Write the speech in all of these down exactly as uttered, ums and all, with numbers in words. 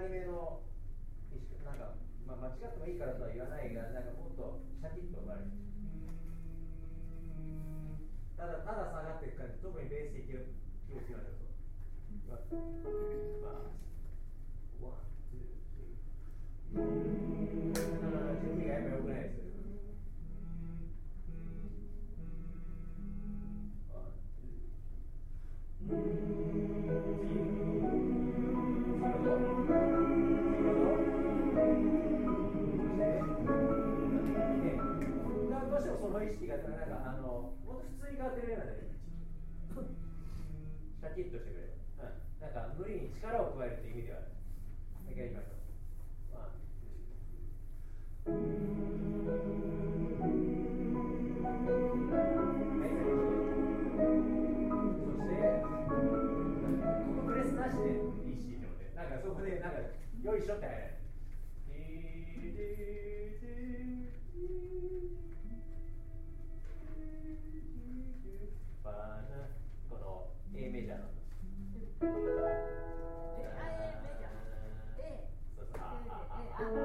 りめのなんか、まあ、間違ってもいいからとは言わないが、なんかもっとシャキッと生まれる。ただただ下がっていく感じ、特にベースで気を気をつけましょう。ワン、ツー、スリー。準備がやっぱ良くないですよ。どうしてもその意識がなんかあのもっと普通に変わってるようなね、シャキッとしてくれる、うん、なんか無理に力を加えるっていう意味ではもう一回いきましょう。そしてここプレスなしで イーシー って思って、なんかそこでなんかよいしょって入らない。この A メジャーのそうそうああああ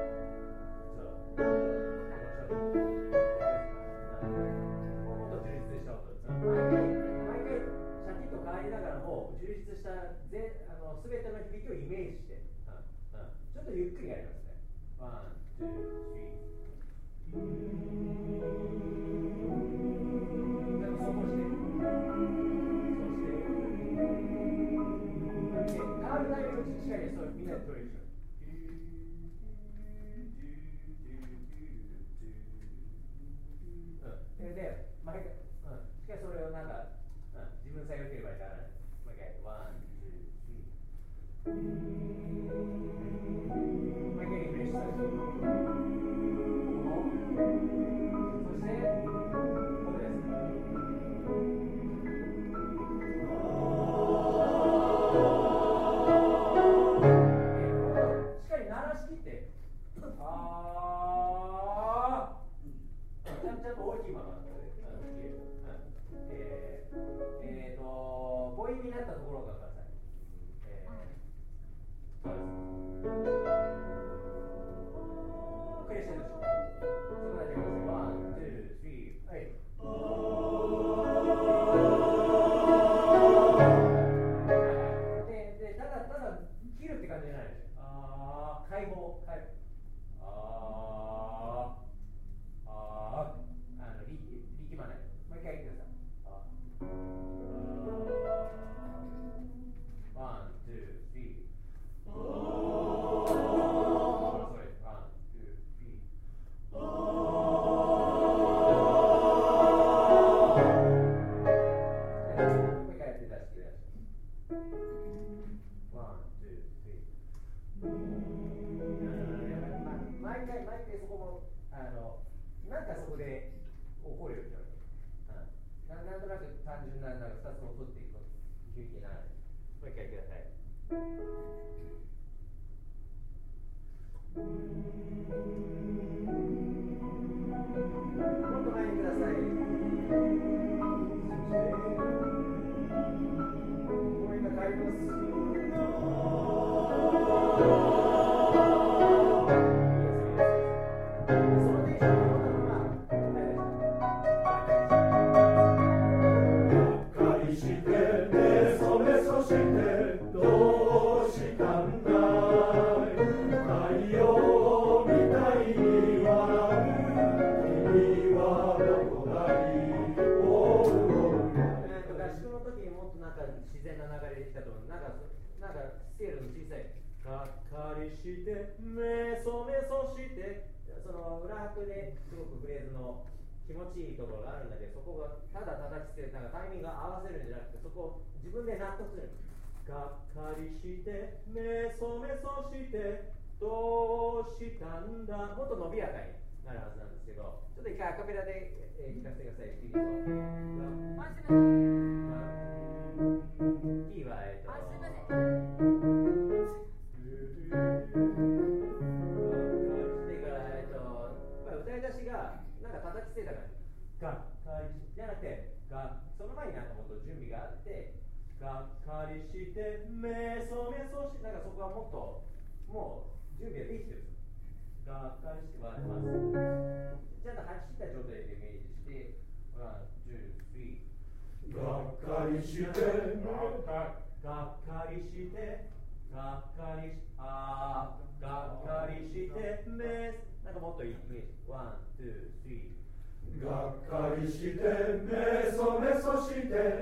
すべての響きをイメージして、うんうん、ちょっとゆっくりやりますね。ワン、ツー、スリー。でもそこして、そして、で変わるタイミングしっかりそうみんなで取りましょう。うん、で、で毎回、うん、しっかりそれをなんか、うん、自分さえ良ければいいからない。もう一回、ワン、ツー、スリー。毎回リフレッシュされてる。そして、ここです。しっかり鳴らしきって、あー、ちゃんちゃんと大きいまま。えー、えーと、母音になったところからください。クレッシェンドします。そこだけください。ワン、ツー、スリー、はい。で、で、ただただ切るって感じじゃないです。あー、解放、解放。あー、あー、あの力力まない。もう一回言ってください。ワン、ツー、スリー。毎回毎回そこもあのなんかそこで起こるようになる。な, なんとなく単純ななんかふたつを取っていく響きになる。もう一回言ってください。もっと前にください。もう一回帰ります。自然な流れできたと思う。なんか、なんかスケールの小さい。がっかりして、メソメソして、その裏拍ですごくフレーズの気持ちいいところがあるんだけど、そこがただ叩きつける、なんかタイミングが合わせるんじゃなくて、そこを自分で納得する。がっかりして、メソメソして、どうしたんだ。もっと伸びやかになるはずなんですけど、ちょっと一回アカペラで、えー、聞かせてください。いいですか。キーは、えっと、あ、すいません。歌い出しがなんか叩きつけた感じ。がっかりしじゃなくて、がその前になんかもっと準備があって、がっかりして、メソメソし、なんかそこはもっともう準備はできてるんですよ。がっかりしてはまずちゃんと走った状態でイメージして、ワン、ツー、スリー。 がっかりして、 がっかりして、がっかりし、あー、がっかりして、メス、なんかもっといいイメージ。ワン、ツー、スリー。 がっかりして、メソメソして、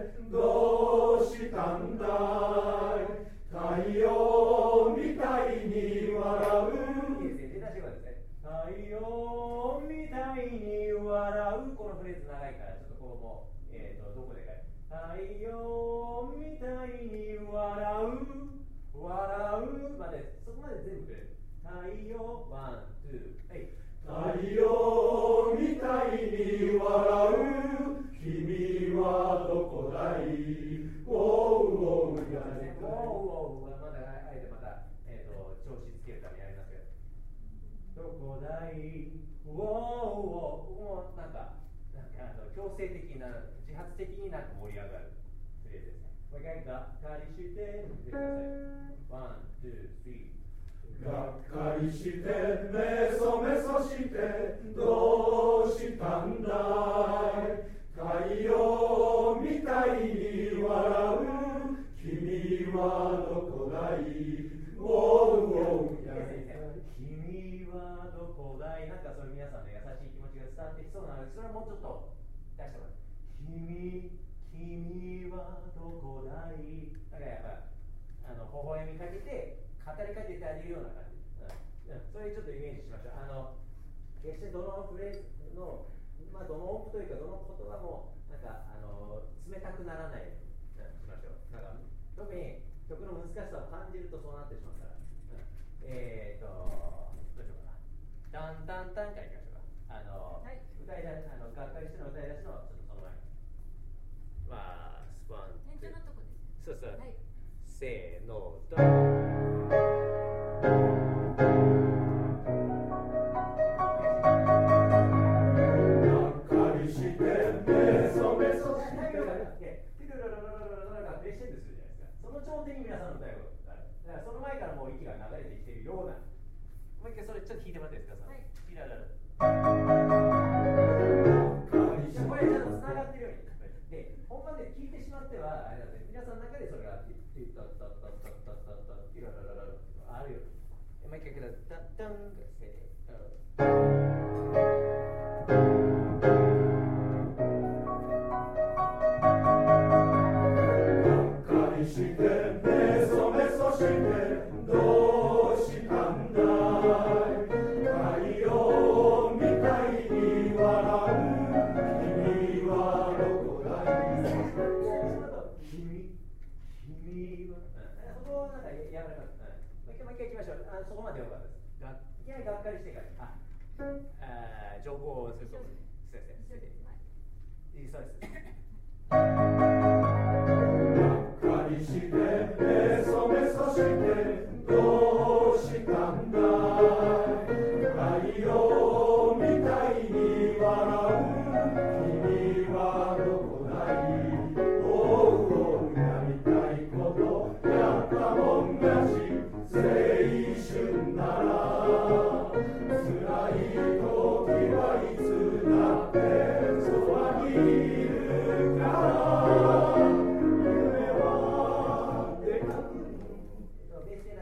どうしたんだい。太陽みたいに笑う。 いいですね、出だしはですね。太陽みたいに笑う。このフレーズ長いから、ちょっとここも、えーと、どこでかい。太陽みたいに笑う。笑うまで、そこまで全部くれる。太陽、ワン、ツー、はい。 太陽みたいに笑う。君はどこだい。おうおうやりたい。 おうおう、まだあえてまた、えーと、調子つけるためにやりますけど。どこだい。おうおう、もうなんか、なんかあの強制的な、自発的になんか盛り上がるフレーズですね。もう一回、がっかりして、言ってください。ワン、ツー、スリー。 がっかりしてメソメソしてどうしたんだい。太陽みたいに笑う。君はどこだい。おうおうやりたい。 君はどこだい。なんかそれ皆さんの優しい気持ちが伝わってきそうなので、それはもうちょっと出してもらう。君、君はどこだい。だからやっぱあの微笑みかけて語りかけてあげるような感じ、うんうん、それちょっとイメージしましょう。あの決してどのフレーズの、まあ、どの音符というかどの言葉もなんかあの冷たくならないように、うん、しましょう。なんか特に曲の難しさを感じるとそうなってしまうから、うん、えーとどうしようかな。タンタンタンからいきましょうか。あの、はい、歌いだあのがっかりしての歌い出しのちょっとその前まあスパン転調のとこです。 そうそう、はい、せーのドン。 がっかりしてメソメソして、 テルロロロロロロロがプレッシェンドするじゃないですか。その頂点に皆さんの歌いことがある。だからその前からもう息が流れてきているような。もう一回それちょっと弾いてもらっていいですか。はい、ティラララ。これちゃんとつながってるように。で、本番で聞いてしまってはあれなんで、皆さんの中でそれがティタタタタタタタティラララララあるよ。もう一回ください。タッタンがせしてメソメソしてどうしたんだい。太陽みたいに笑う。君はどこだい。 君、君はそこをなんかやられます。もう一回もう一回いきましょう。あそこまでよかったです。がいきなりがっかりしてからああ情報をすると先生いいそうです。 がっかりしてメソメソしてどうしたんだい。太陽みたいに笑う。君はどこだい。おうおうやりたいことやったもん勝ち。青春なら